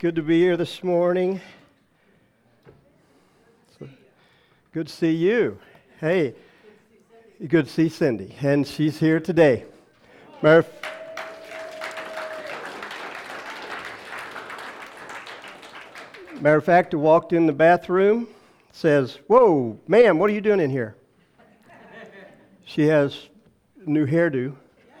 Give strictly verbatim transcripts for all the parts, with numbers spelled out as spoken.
Good to be here this morning. So, good to see you. Hey, good to see Cindy, and she's here today. Matter of, matter of fact, I walked in the bathroom, says, "Whoa, ma'am, what are you doing in here?" She has a new hairdo.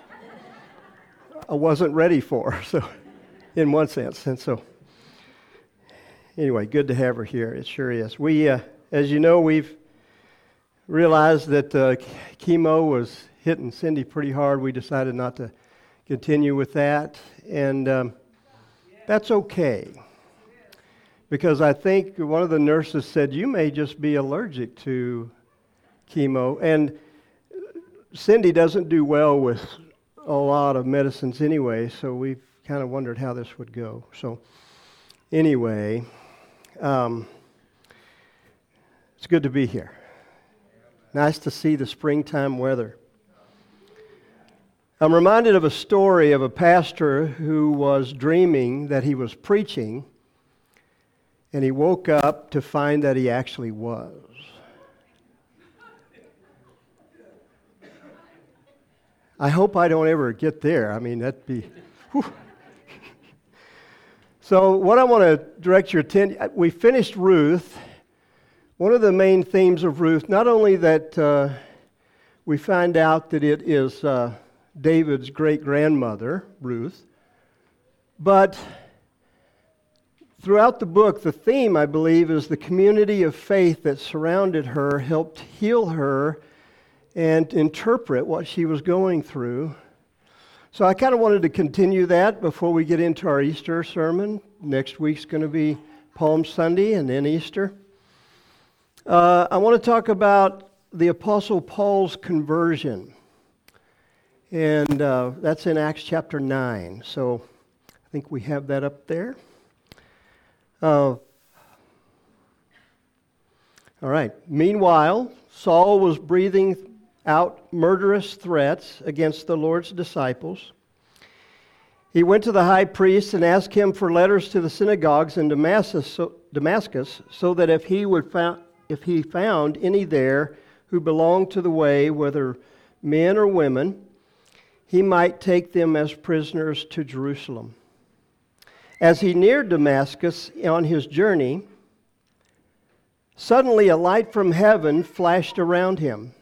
I wasn't ready for her, so in one sense, and so. Anyway, good to have her here. It sure is. We, uh, as you know, we've realized that uh, chemo was hitting Cindy pretty hard. We decided not to continue with that, and um, that's okay. Because I think one of the nurses said, you may just be allergic to chemo. And Cindy doesn't do well with a lot of medicines anyway, so we've kind of wondered how this would go. So anyway... Um, it's good to be here. Nice to see the springtime weather. I'm reminded of a story of a pastor who was dreaming that he was preaching, and he woke up to find that he actually was. I hope I don't ever get there. I mean, that'd be... Whew. So what I want to direct your attention, we finished Ruth. One of the main themes of Ruth, not only that uh, we find out that it is uh, David's great-grandmother, Ruth, but throughout the book, the theme, I believe, is the community of faith that surrounded her, helped heal her and interpret what she was going through. So I kind of wanted to continue that before we get into our Easter sermon. Next week's going to be Palm Sunday and then Easter. Uh, I want to talk about the Apostle Paul's conversion. And uh, that's in Acts chapter nine. So I think we have that up there. Uh, all right. Meanwhile, Saul was breathing out murderous threats against the Lord's disciples. He went to the high priest and asked him for letters to the synagogues in Damascus so, Damascus, so that if he would found, if he found any there who belonged to the way, whether men or women, he might take them as prisoners to Jerusalem. As he neared Damascus on his journey, suddenly a light from heaven flashed around him.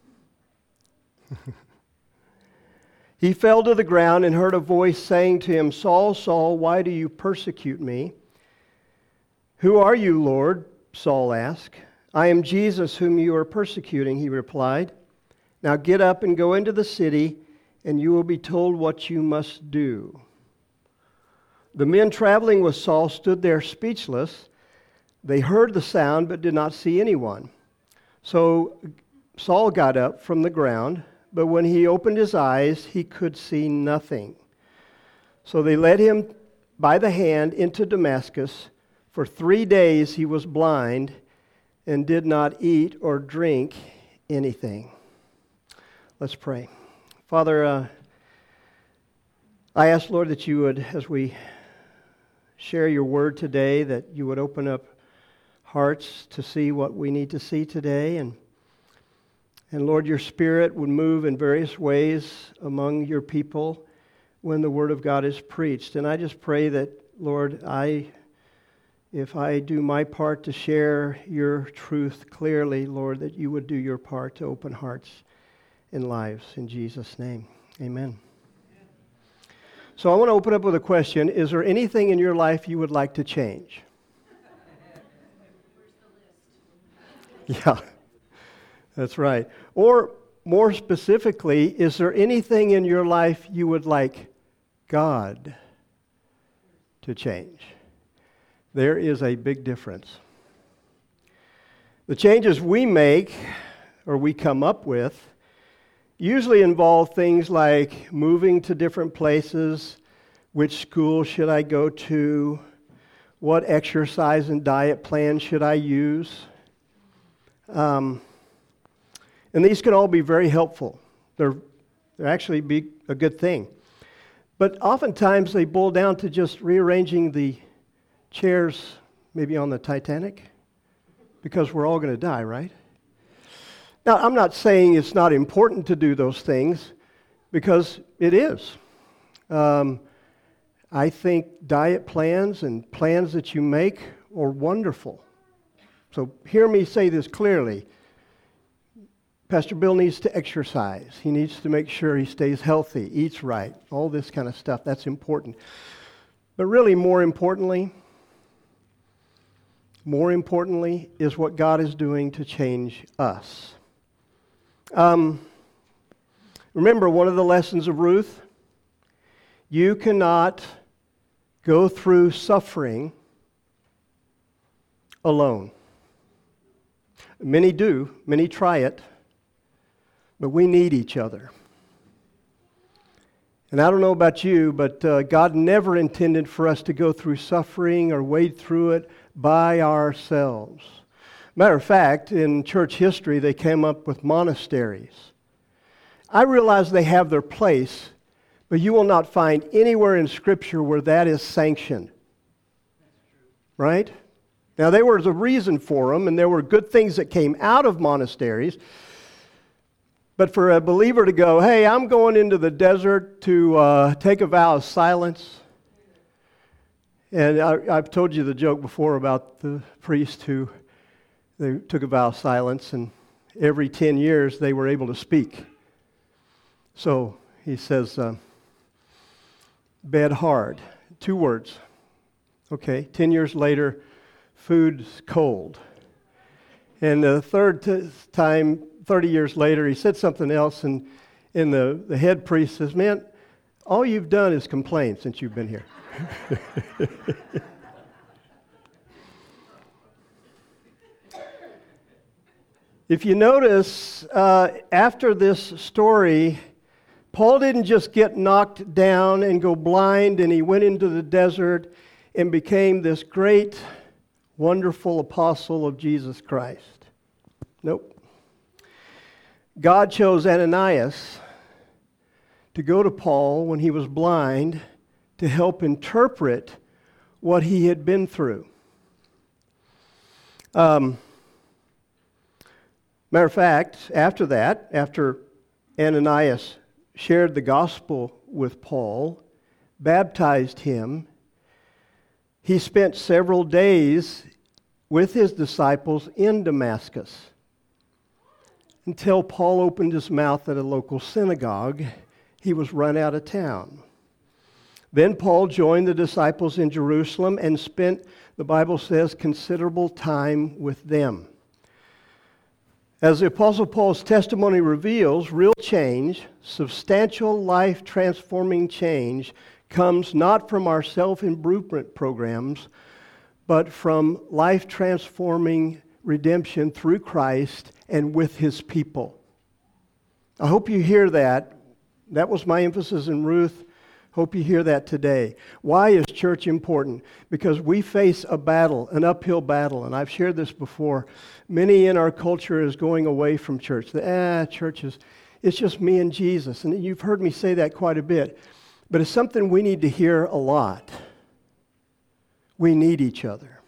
He fell to the ground and heard a voice saying to him, "Saul, Saul, why do you persecute me?" "Who are you, Lord?" Saul asked. "I am Jesus whom you are persecuting," he replied. "Now get up and go into the city, and you will be told what you must do." The men traveling with Saul stood there speechless. They heard the sound but did not see anyone. So Saul got up from the ground, but when he opened his eyes, he could see nothing. So they led him by the hand into Damascus. For three days he was blind and did not eat or drink anything. Let's pray. Father, uh, I ask, Lord, that you would, as we share your word today, that you would open up hearts to see what we need to see today, and And Lord, your Spirit would move in various ways among your people when the Word of God is preached. And I just pray that, Lord, I, if I do my part to share your truth clearly, Lord, that you would do your part to open hearts and lives. In Jesus' name, amen. So I want to open up with a question. Is there anything in your life you would like to change? Yeah. That's right. Or more specifically, is there anything in your life you would like God to change? There is a big difference. The changes we make or we come up with usually involve things like moving to different places, which school should I go to, what exercise and diet plan should I use. Um... And these can all be very helpful. They're, they're actually be a good thing. But oftentimes they boil down to just rearranging the chairs maybe on the Titanic? Because we're all going to die, right? Now, I'm not saying it's not important to do those things, because it is. Um, I think diet plans and plans that you make are wonderful. So hear me say this clearly. Pastor Bill needs to exercise. He needs to make sure he stays healthy, eats right, all this kind of stuff. That's important. But really, more importantly, more importantly is what God is doing to change us. Um, remember one of the lessons of Ruth? You cannot go through suffering alone. Many do, many try it, but we need each other. And I don't know about you, but uh, God never intended for us to go through suffering or wade through it by ourselves. Matter of fact, in church history, they came up with monasteries. I realize they have their place, but you will not find anywhere in Scripture where that is sanctioned. Right? Now, there was a reason for them, and there were good things that came out of monasteries. But for a believer to go, hey, I'm going into the desert to uh, take a vow of silence. And I, I've told you the joke before about the priest who they took a vow of silence, and every ten years they were able to speak. So he says, uh, bed hard, two words. Okay, ten years later, food's cold. And the third t- time, thirty years later, he said something else, and, and the, the head priest says, man, all you've done is complain since you've been here. If you notice, uh, after this story, Paul didn't just get knocked down and go blind, and he went into the desert and became this great, wonderful apostle of Jesus Christ. Nope. God chose Ananias to go to Paul when he was blind to help interpret what he had been through. Um, matter of fact, after that, after Ananias shared the gospel with Paul, baptized him, he spent several days with his disciples in Damascus until Paul opened his mouth at a local synagogue. He was run out of town. Then Paul joined the disciples in Jerusalem and spent, the Bible says, considerable time with them. As the Apostle Paul's testimony reveals, real change, substantial life-transforming change, comes not from our self-improvement programs, but from life-transforming redemption through Christ and with His people. I hope you hear that. That was my emphasis in Ruth. Hope you hear that today. Why is church important? Because we face a battle, an uphill battle, and I've shared this before. Many in our culture is going away from church. The, ah, church is, it's just me and Jesus. And you've heard me say that quite a bit. But it's something we need to hear a lot. We need each other.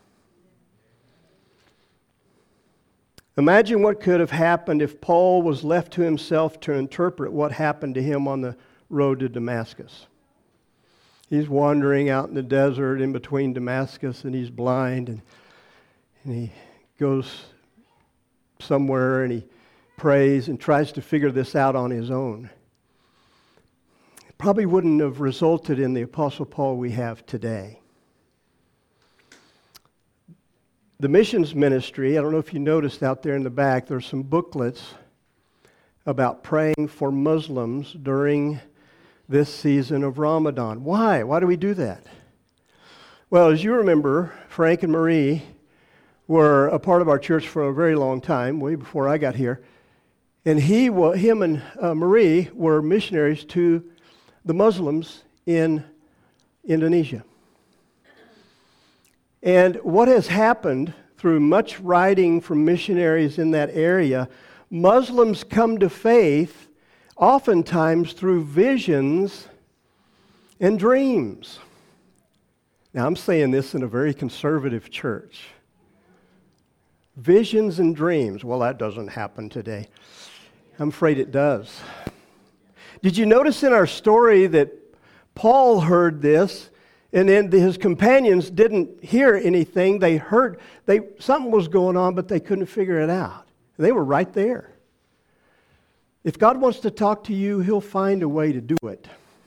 Imagine what could have happened if Paul was left to himself to interpret what happened to him on the road to Damascus. He's wandering out in the desert in between Damascus, and he's blind, and, and he goes somewhere and he prays and tries to figure this out on his own. It probably wouldn't have resulted in the Apostle Paul we have today. The missions ministry, I don't know if you noticed out there in the back, there's some booklets about praying for Muslims during this season of Ramadan. Why? Why do we do that? Well, as you remember, Frank and Marie were a part of our church for a very long time, way before I got here. And he, him and uh, Marie were missionaries to the Muslims in Indonesia. And what has happened through much writing from missionaries in that area, Muslims come to faith oftentimes through visions and dreams. Now, I'm saying this in a very conservative church. Visions and dreams. Well, that doesn't happen today. I'm afraid it does. Did you notice in our story that Paul heard this, and then his companions didn't hear anything? They heard they something was going on, but they couldn't figure it out. They were right there. If God wants to talk to you, He'll find a way to do it.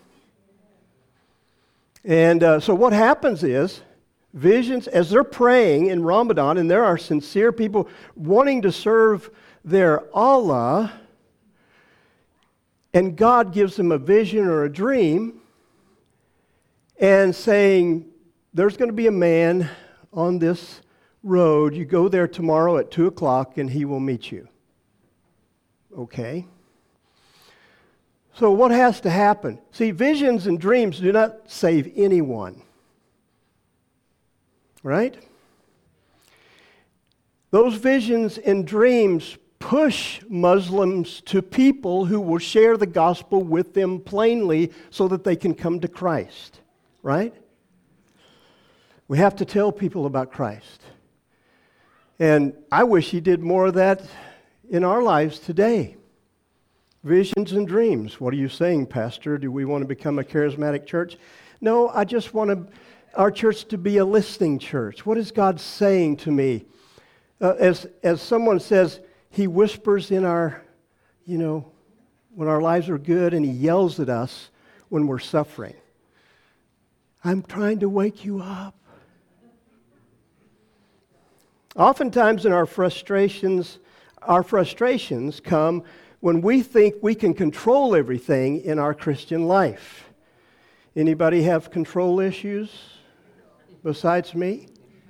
And uh, so what happens is, visions, as they're praying in Ramadan, and there are sincere people wanting to serve their Allah, and God gives them a vision or a dream, and saying, there's going to be a man on this road. You go there tomorrow at two o'clock, and he will meet you. Okay. So what has to happen? See, visions and dreams do not save anyone. Right? Those visions and dreams push Muslims to people who will share the gospel with them plainly so that they can come to Christ. Right? We have to tell people about Christ. And I wish He did more of that in our lives today. Visions and dreams. What are you saying, Pastor? Do we want to become a charismatic church? No, I just want to, our church to be a listening church. What is God saying to me? Uh, as, as someone says, He whispers in our, you know, when our lives are good, and He yells at us when we're suffering. I'm trying to wake you up. Oftentimes in our frustrations, our frustrations come when we think we can control everything in our Christian life. Anybody have control issues besides me?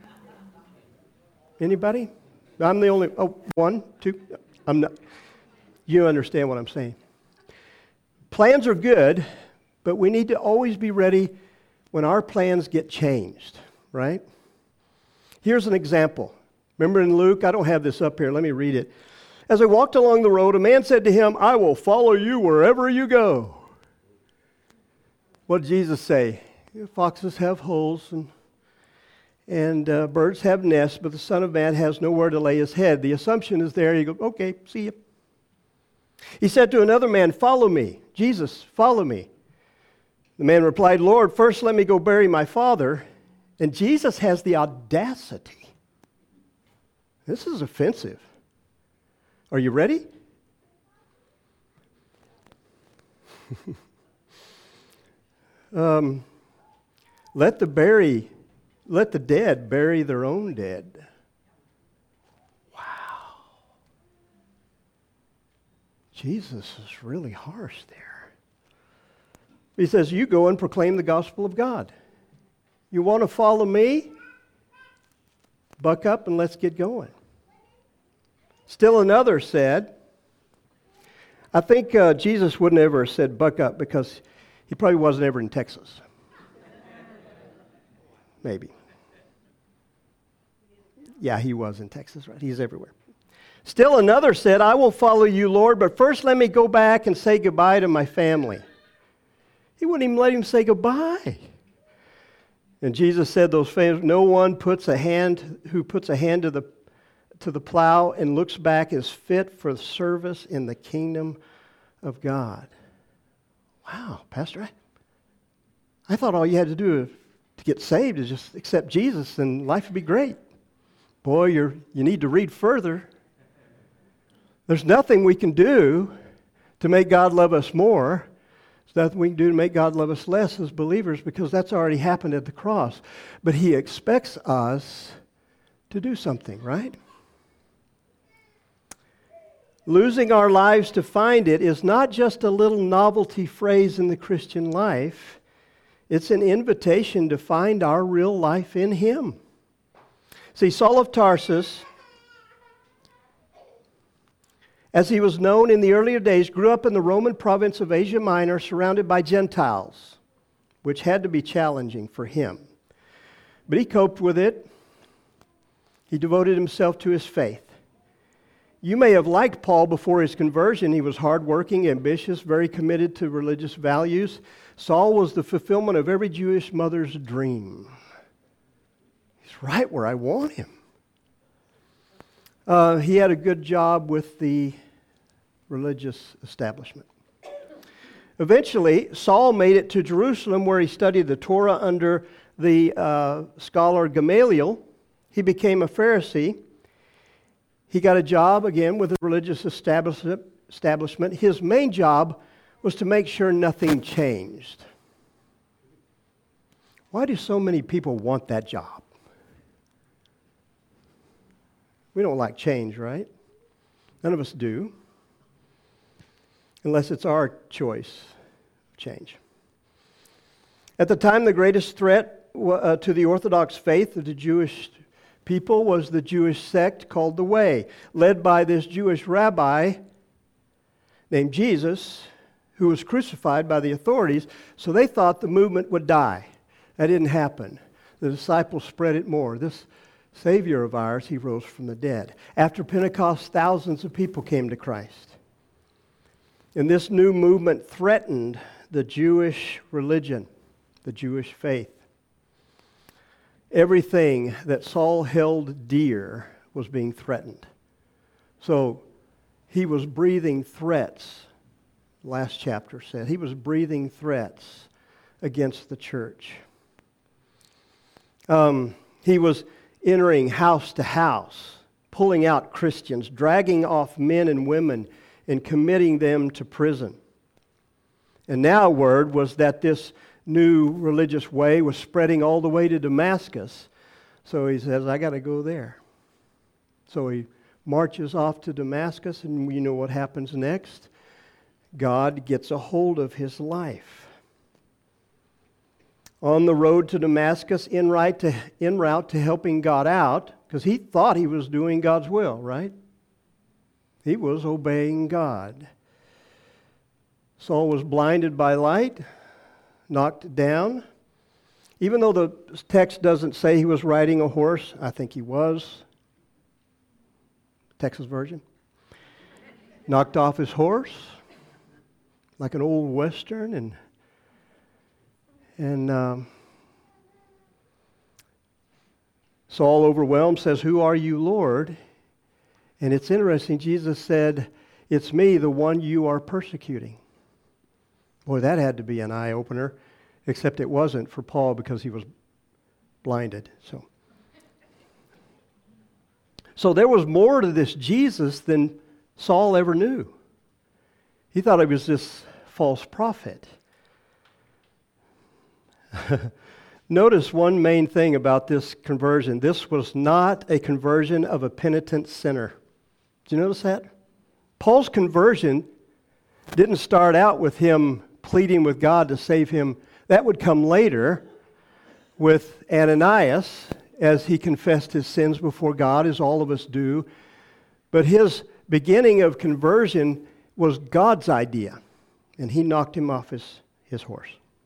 Anybody? I'm the only, oh, one, two, I'm not, you understand what I'm saying. Plans are good, but we need to always be ready when our plans get changed, right? Here's an example. Remember in Luke, I don't have this up here, let me read it. As I walked along the road, a man said to him, I will follow you wherever you go. What did Jesus say? Foxes have holes and, and uh, birds have nests, but the Son of Man has nowhere to lay his head. The assumption is there. You go, okay, see you. He said to another man, follow me. Jesus, follow me. The man replied, Lord, first let me go bury my father. And Jesus has the audacity. This is offensive. Are you ready? um, let the bury, let the dead bury their own dead. Wow. Jesus is really harsh there. He says, you go and proclaim the gospel of God. You want to follow me? Buck up and let's get going. Still another said, I think uh, Jesus wouldn't ever have said buck up because he probably wasn't ever in Texas. Maybe. Yeah, he was in Texas, right? He's everywhere. Still another said, I will follow you, Lord, but first let me go back and say goodbye to my family. He wouldn't even let him say goodbye. And Jesus said, those famous, no one puts a hand who puts a hand to the to the plow and looks back is fit for service in the kingdom of God. Wow, Pastor, I, I thought all you had to do to get saved is just accept Jesus and life would be great. Boy, you're, you need to read further. There's nothing we can do to make God love us more. There's nothing we can do to make God love us less as believers because that's already happened at the cross. But He expects us to do something, right? Losing our lives to find it is not just a little novelty phrase in the Christian life. It's an invitation to find our real life in Him. See, Saul of Tarsus, as he was known in the earlier days, grew up in the Roman province of Asia Minor, surrounded by Gentiles, which had to be challenging for him. But he coped with it. He devoted himself to his faith. You may have liked Paul before his conversion. He was hardworking, ambitious, very committed to religious values. Saul was the fulfillment of every Jewish mother's dream. He's right where I want him. Uh, he had a good job with the religious establishment. Eventually, Saul made it to Jerusalem where he studied the Torah under the uh, scholar Gamaliel. He became a Pharisee. He got a job again with a religious establishment. His main job was to make sure nothing changed. Why do so many people want that job? We don't like change, right? None of us do. Unless it's our choice of change. At the time, the greatest threat uh, to the Orthodox faith of the Jewish people was the Jewish sect called the Way, led by this Jewish rabbi named Jesus, who was crucified by the authorities, so they thought the movement would die. That didn't happen. The disciples spread it more. This Savior of ours, he rose from the dead. After Pentecost, thousands of people came to Christ. And this new movement threatened the Jewish religion, the Jewish faith. Everything that Saul held dear was being threatened. So he was breathing threats, last chapter said. He was breathing threats against the church. Um, he was entering house to house, pulling out Christians, dragging off men and women, and committing them to prison. And now word was that this new religious way was spreading all the way to Damascus. So he says, I got to go there. So he marches off to Damascus, and you know what happens next? God gets a hold of his life. On the road to Damascus, en route to, en route to helping God out, because he thought he was doing God's will, right? He was obeying God. Saul was blinded by light, knocked down. Even though the text doesn't say he was riding a horse, I think he was. Texas version. Knocked off his horse, like an old Western, and and um, Saul, overwhelmed, says, "Who are you, Lord?" And it's interesting, Jesus said, "It's me, the one you are persecuting." Boy, that had to be an eye-opener, except it wasn't for Paul because he was blinded. So, so there was more to this Jesus than Saul ever knew. He thought he was this false prophet. Notice one main thing about this conversion. This was not a conversion of a penitent sinner. Did you notice that? Paul's conversion didn't start out with him pleading with God to save him. That would come later with Ananias as he confessed his sins before God, as all of us do. But his beginning of conversion was God's idea, and he knocked him off his, his horse.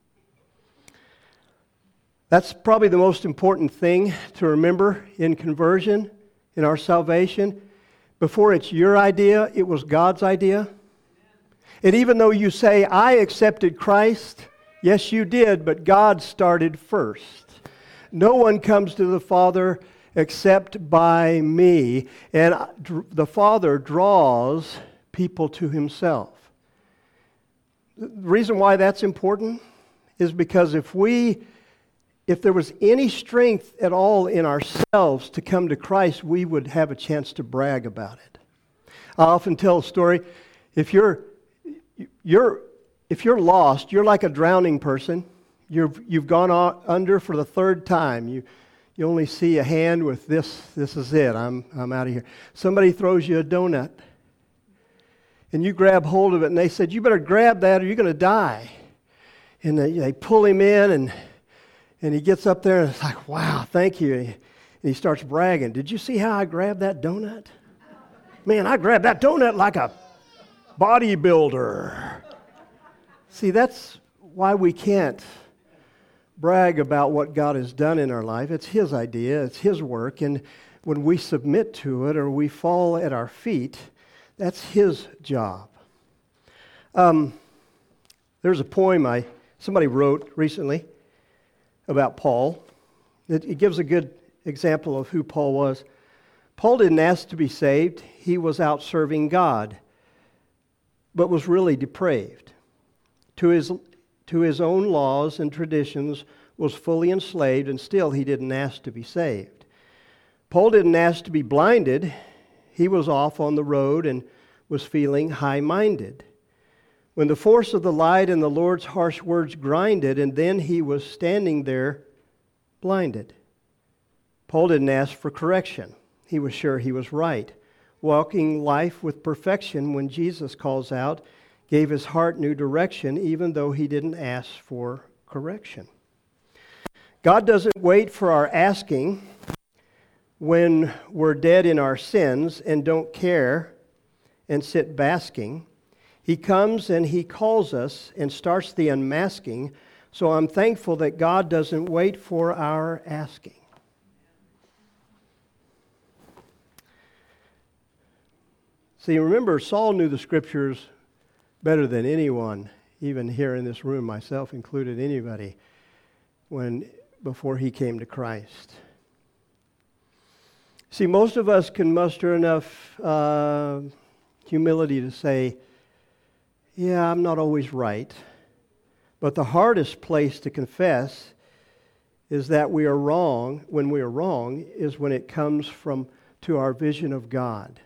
That's probably the most important thing to remember in conversion, in our salvation. Before it's your idea, it was God's idea. And even though you say, I accepted Christ, yes, you did, but God started first. No one comes to the Father except by me. And the Father draws people to himself. The reason why that's important is because if we, if there was any strength at all in ourselves to come to Christ, we would have a chance to brag about it. I often tell a story. If you're You're, if you're lost, you're like a drowning person. You're, you've gone on, under for the third time. You, you only see a hand with this, this is it, I'm, I'm out of here. Somebody throws you a donut, and you grab hold of it, and they said, you better grab that or you're going to die. And they, they pull him in, and, and he gets up there, and it's like, wow, thank you. And he starts bragging. Did you see how I grabbed that donut? Man, I grabbed that donut like a bodybuilder. See, that's why we can't brag about what God has done in our life. It's his idea, it's his work, and when we submit to it or we fall at our feet, that's his job. Um, there's a poem I somebody wrote recently about Paul. It, it gives a good example of who Paul was. Paul didn't ask to be saved. He was out serving God, but was really depraved. To his, to his own laws and traditions was fully enslaved, and still he didn't ask to be saved. Paul didn't ask to be blinded. He was off on the road and was feeling high-minded. When the force of the light and the Lord's harsh words grinded, and then he was standing there blinded. Paul didn't ask for correction. He was sure he was right. Walking life with perfection when Jesus calls out, gave his heart new direction, even though he didn't ask for correction. God doesn't wait for our asking when we're dead in our sins and don't care and sit basking. He comes and he calls us and starts the unmasking. So I'm thankful that God doesn't wait for our asking. See, remember, Saul knew the Scriptures better than anyone, even here in this room, myself included, anybody, when before he came to Christ. See, most of us can muster enough uh, humility to say, yeah, I'm not always right. But the hardest place to confess is that we are wrong, when we are wrong, is when it comes from to our vision of God.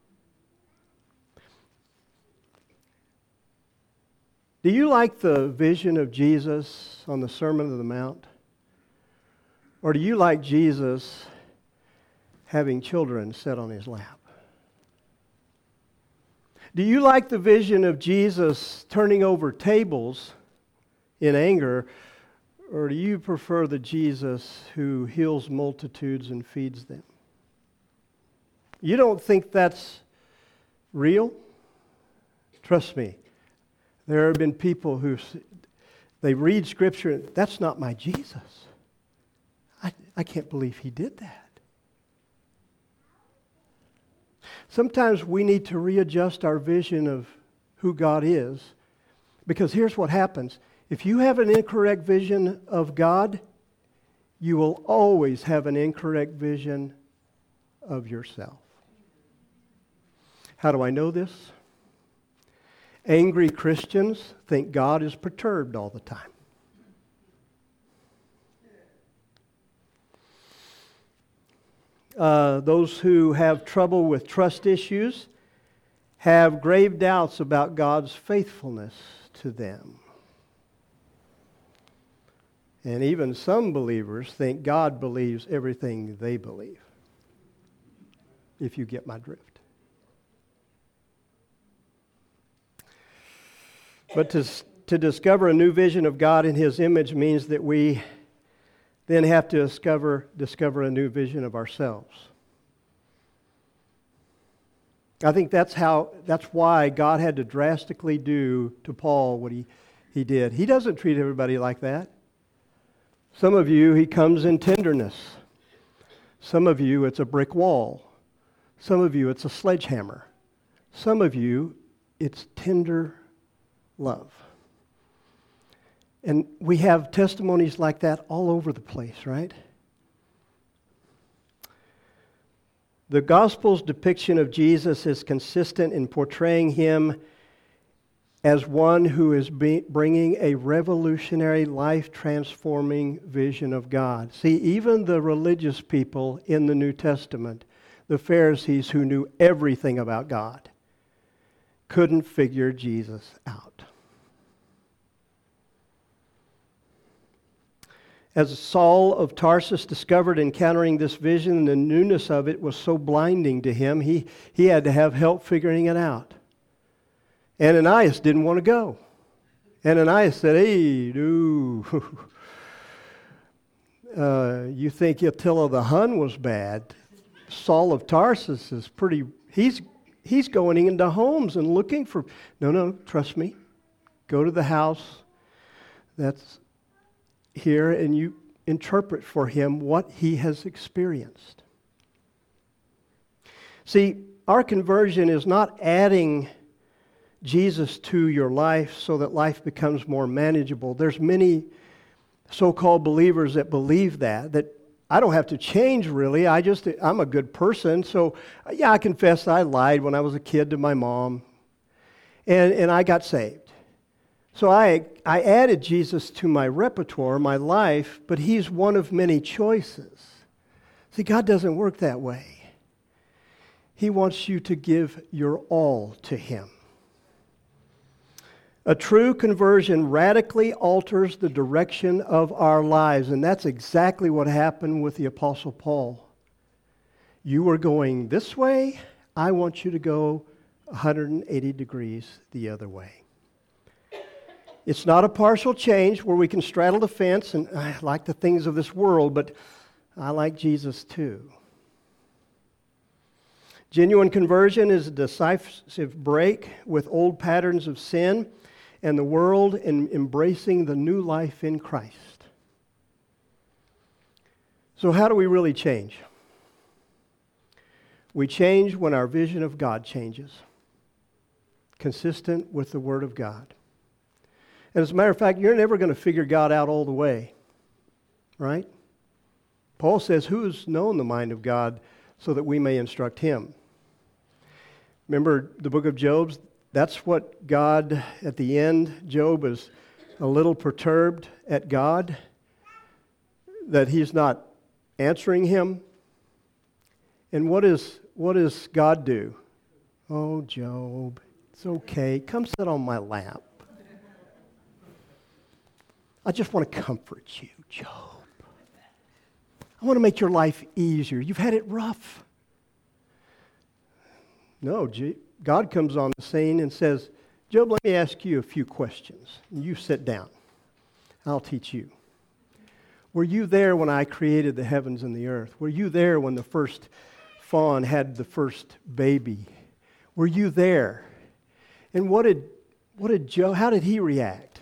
Do you like the vision of Jesus on the Sermon on the Mount? Or do you like Jesus having children sit on his lap? Do you like the vision of Jesus turning over tables in anger, or do you prefer the Jesus who heals multitudes and feeds them? You don't think that's real? Trust me, there have been people who, they read Scripture, and that's not my Jesus. I, I can't believe he did that. Sometimes we need to readjust our vision of who God is, because here's what happens. If you have an incorrect vision of God, you will always have an incorrect vision of yourself. How do I know this? Angry Christians think God is perturbed all the time. Uh, those who have trouble with trust issues have grave doubts about God's faithfulness to them. And even some believers think God believes everything they believe, if you get my drift. But to, to discover a new vision of God in His image means that we then have to discover, discover a new vision of ourselves. I think that's how, that's why God had to drastically do to Paul what he, he did. He doesn't treat everybody like that. Some of you, He comes in tenderness. Some of you, it's a brick wall. Some of you, it's a sledgehammer. Some of you, it's tender love. And we have testimonies like that all over the place, right? The Gospel's depiction of Jesus is consistent in portraying Him as one who is be- bringing a revolutionary, life-transforming vision of God. See, even the religious people in the New Testament, the Pharisees who knew everything about God, couldn't figure Jesus out. As Saul of Tarsus discovered encountering this vision, the newness of it was so blinding to him, he, he had to have help figuring it out. Ananias didn't want to go. Ananias said, hey, dude, uh, you think Attila the Hun was bad? Saul of Tarsus is pretty, he's, he's going into homes and looking for, no, no, trust me. Go to the house that's here and you interpret for him what he has experienced. See, our conversion is not adding Jesus to your life so that life becomes more manageable. There's many so-called believers that believe that, that I don't have to change really. I just, I'm a good person. So yeah, I confess I lied when I was a kid to my mom. And, and I got saved. So I, I added Jesus to my repertoire, my life, but he's one of many choices. See, God doesn't work that way. He wants you to give your all to him. A true conversion radically alters the direction of our lives, and that's exactly what happened with the Apostle Paul. You were going this way, I want you to go one hundred eighty degrees the other way. It's not a partial change where we can straddle the fence and I like the things of this world, but I like Jesus too. Genuine conversion is a decisive break with old patterns of sin and the world in embracing the new life in Christ. So how do we really change? We change when our vision of God changes, consistent with the Word of God. And as a matter of fact, you're never going to figure God out all the way, right? Paul says, who has known the mind of God so that we may instruct him? Remember the book of Job? That's what God, at the end, Job is a little perturbed at God, that he's not answering him. And what is what does God do? Oh, Job, it's okay. Come sit on my lap. I just want to comfort you, Job. I want to make your life easier. You've had it rough. No, G- God comes on the scene and says, Job, let me ask you a few questions. You sit down. I'll teach you. Were you there when I created the heavens and the earth? Were you there when the first fawn had the first baby? Were you there? And what did what did Job, how did he react?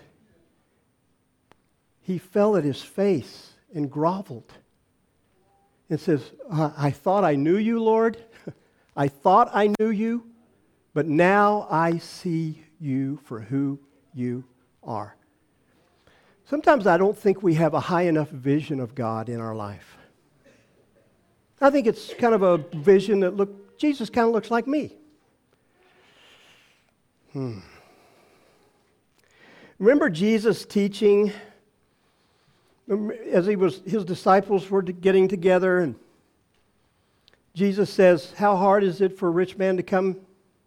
He fell at his face and groveled and says, I, I thought I knew you, Lord. I thought I knew you, but now I see you for who you are. Sometimes I don't think we have a high enough vision of God in our life. I think it's kind of a vision that, look, Jesus kind of looks like me. Hmm. Remember Jesus teaching as he was, his disciples were getting together, and Jesus says, how hard is it for a rich man to come?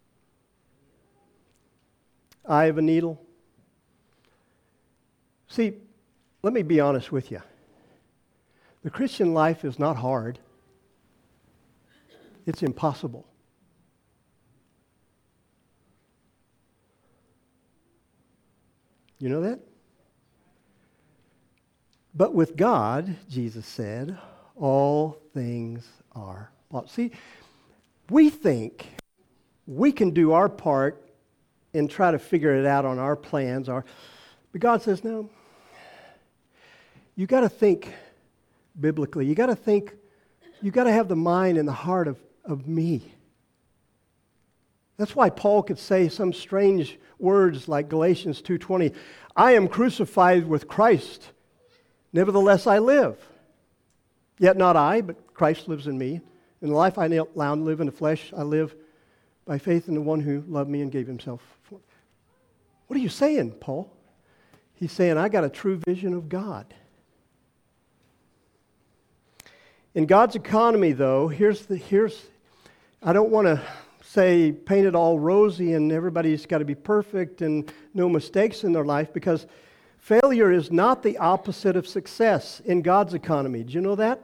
Eye of a needle. See, let me be honest with you. The Christian life is not hard. It's impossible. You know that? But with God, Jesus said, all things are possible. See, we think we can do our part and try to figure it out on our plans. Our, but God says, no. You got to think biblically. You got to think, you got to have the mind and the heart of, of me. That's why Paul could say some strange words like Galatians two twenty, I am crucified with Christ. Nevertheless, I live. Yet not I, but Christ lives in me. In the life I now live in the flesh, I live by faith in the one who loved me and gave himself for me. What are you saying, Paul? He's saying, I got a true vision of God. In God's economy, though, here's the, here's, I don't want to say paint it all rosy and everybody's got to be perfect and no mistakes in their life, because failure is not the opposite of success in God's economy. Do you know that?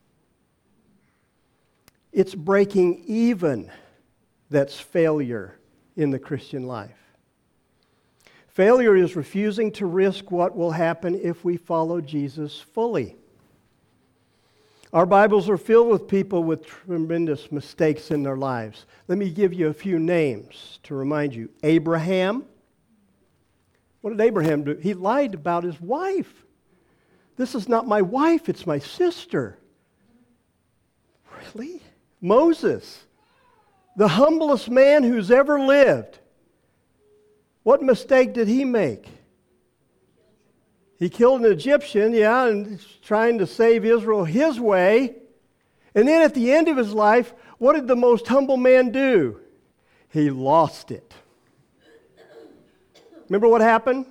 It's breaking even that's failure in the Christian life. Failure is refusing to risk what will happen if we follow Jesus fully. Our Bibles are filled with people with tremendous mistakes in their lives. Let me give you a few names to remind you. Abraham. What did Abraham do? He lied about his wife. This is not my wife, it's my sister. Really? Moses, the humblest man who's ever lived. What mistake did he make? He killed an Egyptian, yeah, and he's trying to save Israel his way. And then at the end of his life, what did the most humble man do? He lost it. Remember what happened?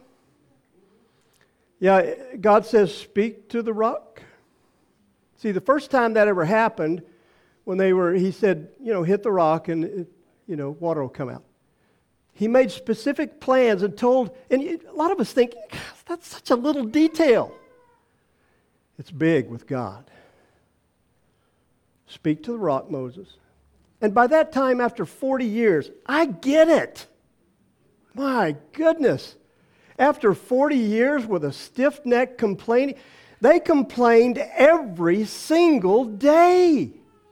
Yeah, God says, speak to the rock. See, the first time that ever happened, when they were, he said, you know, hit the rock and, it, you know, water will come out. He made specific plans and told, and a lot of us think, that's such a little detail. It's big with God. Speak to the rock, Moses. And by that time, after forty years, I get it. My goodness. After forty years with a stiff-necked complaining, they complained every single day.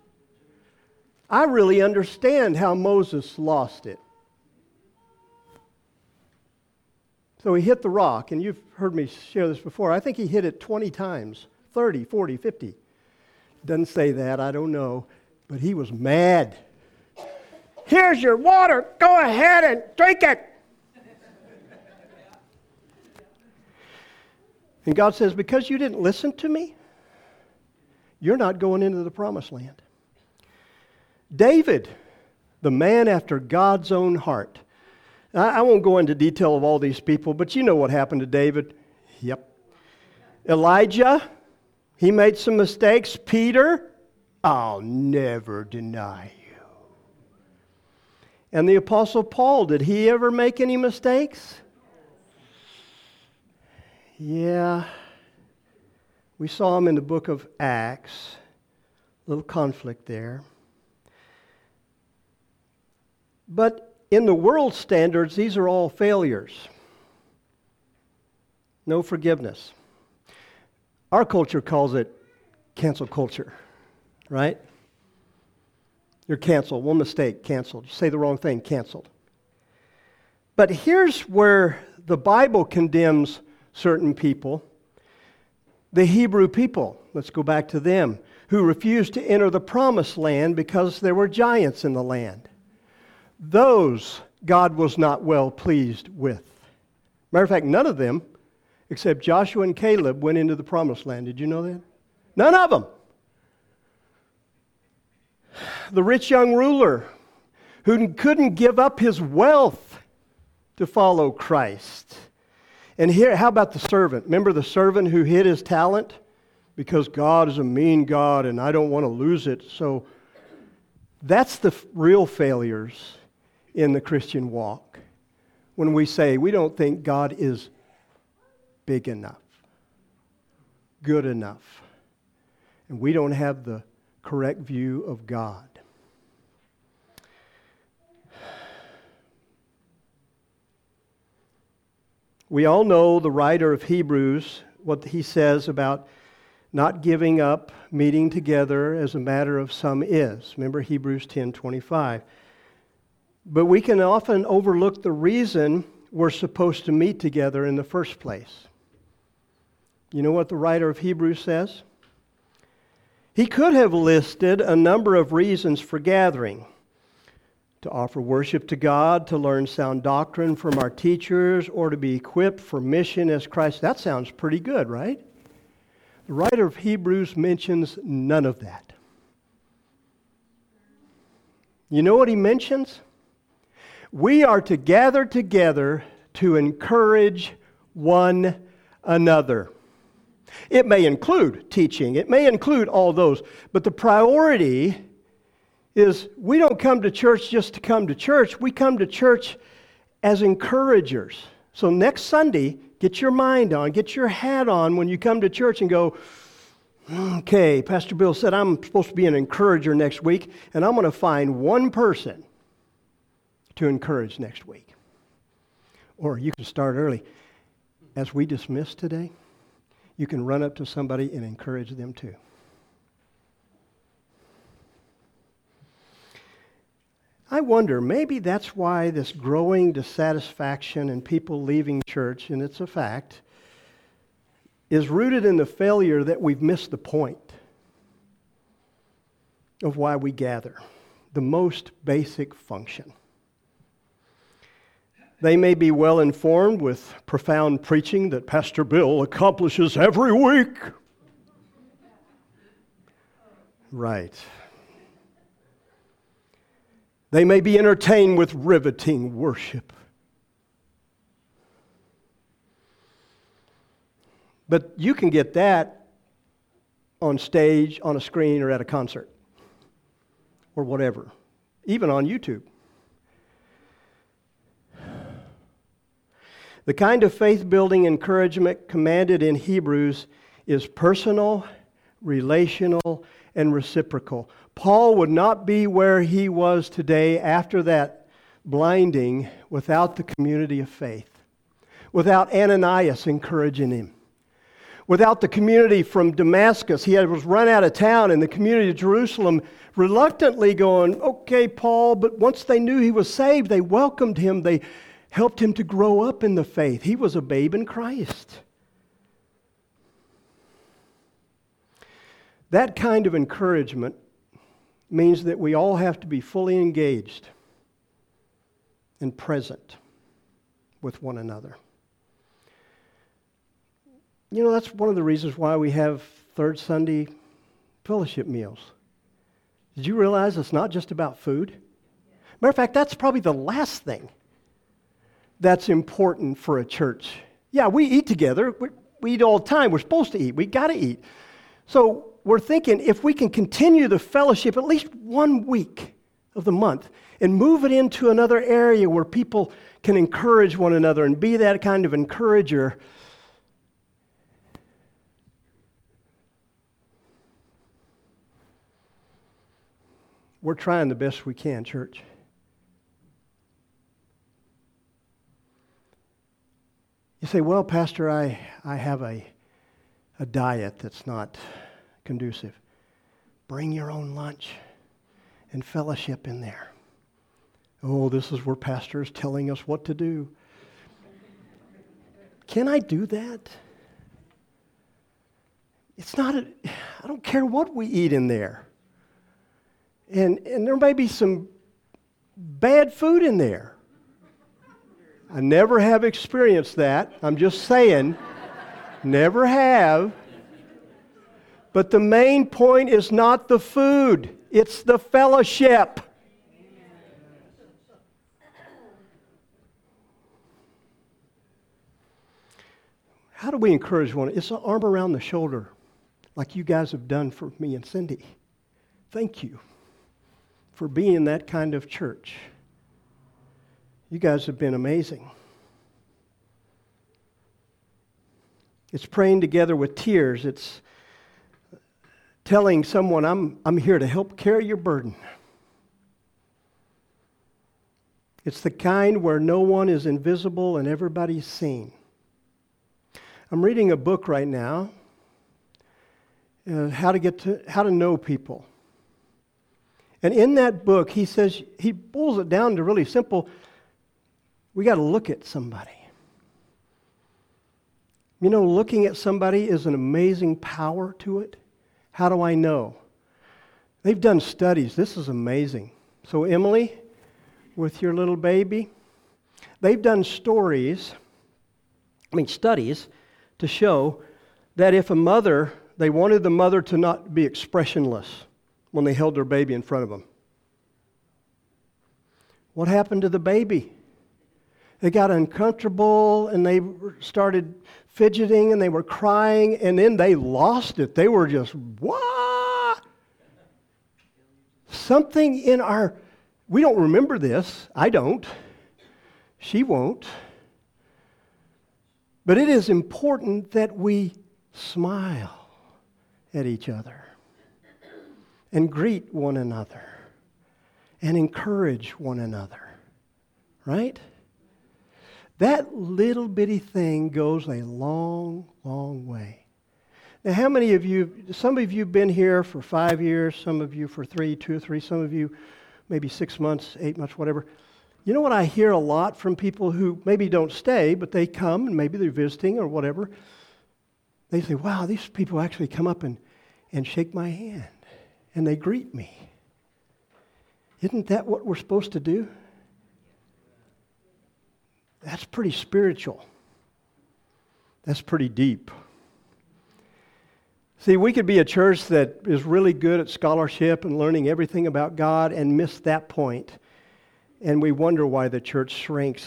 I really understand how Moses lost it. So he hit the rock, and you've heard me share this before. I think he hit it twenty times, thirty, forty, fifty. Doesn't say that, I don't know. But he was mad. Here's your water. Go ahead and drink it. And God says, because you didn't listen to me, you're not going into the promised land. David, the man after God's own heart. I won't go into detail of all these people, but you know what happened to David. Yep. Elijah, he made some mistakes. Peter, I'll never deny you. And the Apostle Paul, did he ever make any mistakes? Yeah. We saw him in the book of Acts. A little conflict there. But in the world standards, these are all failures. No forgiveness. Our culture calls it cancel culture, right? You're canceled. One mistake, canceled. You say the wrong thing, canceled. But here's where the Bible condemns certain people. The Hebrew people, let's go back to them, who refused to enter the promised land because there were giants in the land. Those God was not well pleased with. Matter of fact, none of them, except Joshua and Caleb, went into the promised land. Did you know that? None of them. The rich young ruler who couldn't give up his wealth to follow Christ. And here, how about the servant? Remember the servant who hid his talent? Because God is a mean God and I don't want to lose it. So that's the f- real failures in the Christian walk. When we say we don't think God is big enough, good enough, and we don't have the correct view of God. We all know the writer of Hebrews, what he says about not giving up meeting together as a matter of some is. Remember Hebrews ten twenty-five. But we can often overlook the reason we're supposed to meet together in the first place. You know what the writer of Hebrews says? He could have listed a number of reasons for gathering. To offer worship to God, to learn sound doctrine from our teachers, or to be equipped for mission as Christ. That sounds pretty good, right? The writer of Hebrews mentions none of that. You know what he mentions? We are to gather together to encourage one another. It may include teaching. It may include all those. But the priority is we don't come to church just to come to church. We come to church as encouragers. So next Sunday, get your mind on, get your hat on when you come to church and go, okay, Pastor Bill said I'm supposed to be an encourager next week, and I'm going to find one person to encourage next week. Or you can start early. As we dismiss today, you can run up to somebody and encourage them too. I wonder, maybe that's why this growing dissatisfaction and people leaving church, and it's a fact, is rooted in the failure that we've missed the point of why we gather, the most basic function. They may be well informed with profound preaching that Pastor Bill accomplishes every week. Right. They may be entertained with riveting worship. But you can get that on stage, on a screen, or at a concert, or whatever, even on YouTube. The kind of faith-building encouragement commanded in Hebrews is personal, relational, and reciprocal. Paul would not be where he was today after that blinding without the community of faith, without Ananias encouraging him, without the community from Damascus. He was run out of town, and the community of Jerusalem reluctantly going, okay, Paul, but once they knew he was saved, they welcomed him. They helped him to grow up in the faith. He was a babe in Christ. That kind of encouragement means that we all have to be fully engaged and present with one another. You know, that's one of the reasons why we have third Sunday fellowship meals. Did you realize it's not just about food? Matter of fact, that's probably the last thing that's important for a church. Yeah, we eat together. We, we eat all the time. We're supposed to eat. We got to eat. So we're thinking if we can continue the fellowship at least one week of the month and move it into another area where people can encourage one another and be that kind of encourager, we're trying the best we can, church. You say, well, Pastor, I, I have a, a diet that's not conducive. Bring your own lunch and fellowship in there. Oh, this is where Pastor is telling us what to do. Can I do that? It's not, a, I don't care what we eat in there. And, and there may be some bad food in there. I never have experienced that. I'm just saying, never have. But the main point is not the food. It's the fellowship. How do we encourage one? It's an arm around the shoulder, like you guys have done for me and Cindy. Thank you for being that kind of church. You guys have been amazing. It's praying together with tears. It's telling someone, I'm, I'm here to help carry your burden. It's the kind where no one is invisible and everybody's seen. I'm reading a book right now, uh, how to get to how to know people. And in that book, he says, he boils it down to really simple. We got to look at somebody. You know, looking at somebody is an amazing power to it. How do I know? They've done studies. This is amazing. So Emily, with your little baby, they've done stories, I mean studies, to show that if a mother, they wanted the mother to not be expressionless when they held their baby in front of them. What happened to the baby? They got uncomfortable and they started fidgeting and they were crying and then they lost it. They were just, what? Something in our, we don't remember this. I don't. She won't. But it is important that we smile at each other and greet one another and encourage one another. Right? That little bitty thing goes a long, long way. Now, how many of you, some of you have been here for five years, some of you for three, two or three, some of you maybe six months, eight months, whatever. You know what I hear a lot from people who maybe don't stay, but they come and maybe they're visiting or whatever. They say, wow, these people actually come up and, and shake my hand and they greet me. Isn't that what we're supposed to do? That's pretty spiritual. That's pretty deep. See, we could be a church that is really good at scholarship and learning everything about God and miss that point, and we wonder why the church shrinks.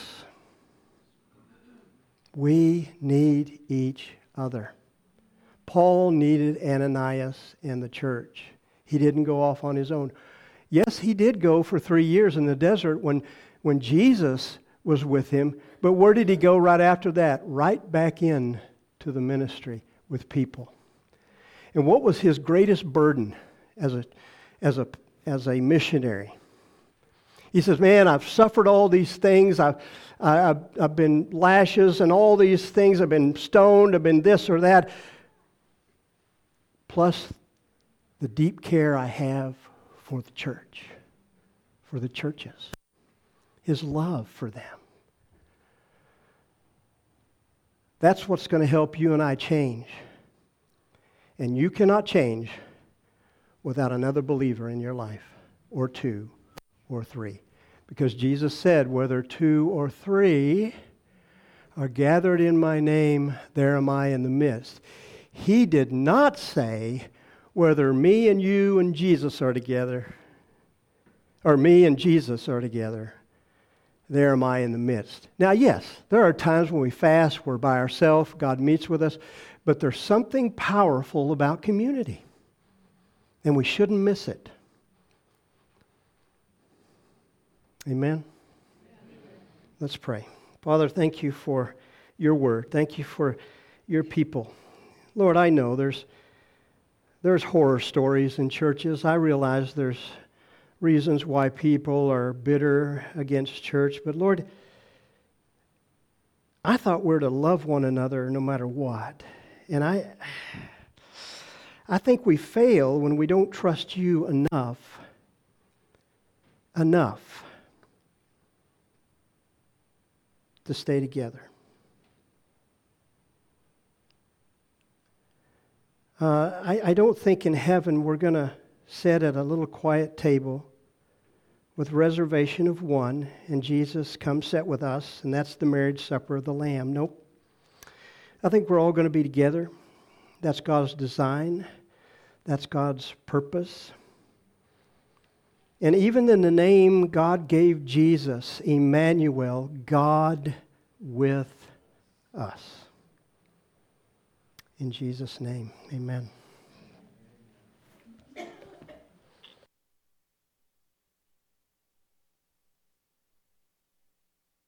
We need each other. Paul needed Ananias and the church. He didn't go off on his own. Yes, he did go for three years in the desert when, when Jesus was with him, but where did he go right after that? Right back in to the ministry with people. And what was his greatest burden as a, as a, as a missionary? He says, man, I've suffered all these things. I've, I've, I've been lashes and all these things. I've been stoned. I've been this or that. Plus the deep care I have for the church, for the churches. His love for them. That's what's going to help you and I change. And you cannot change without another believer in your life, or two, or three. Because Jesus said, whether two or three are gathered in my name, there am I in the midst. He did not say whether me and you and Jesus are together, or me and Jesus are together, there am I in the midst. Now, yes, there are times when we fast, we're by ourselves, God meets with us, but there's something powerful about community, and we shouldn't miss it. Amen? Let's pray. Father, thank you for your word. Thank you for your people. Lord, I know there's there's horror stories in churches. I realize there's reasons why people are bitter against church. But Lord, I thought we're to love one another no matter what. And I, I think we fail when we don't trust you enough, enough to stay together. Uh, I, I don't think in heaven we're going to sit at a little quiet table with reservation of one, and Jesus comes sit with us, and that's the marriage supper of the Lamb. Nope. I think we're all going to be together. That's God's design. That's God's purpose. And even in the name God gave Jesus, Emmanuel, God with us. In Jesus' name, amen.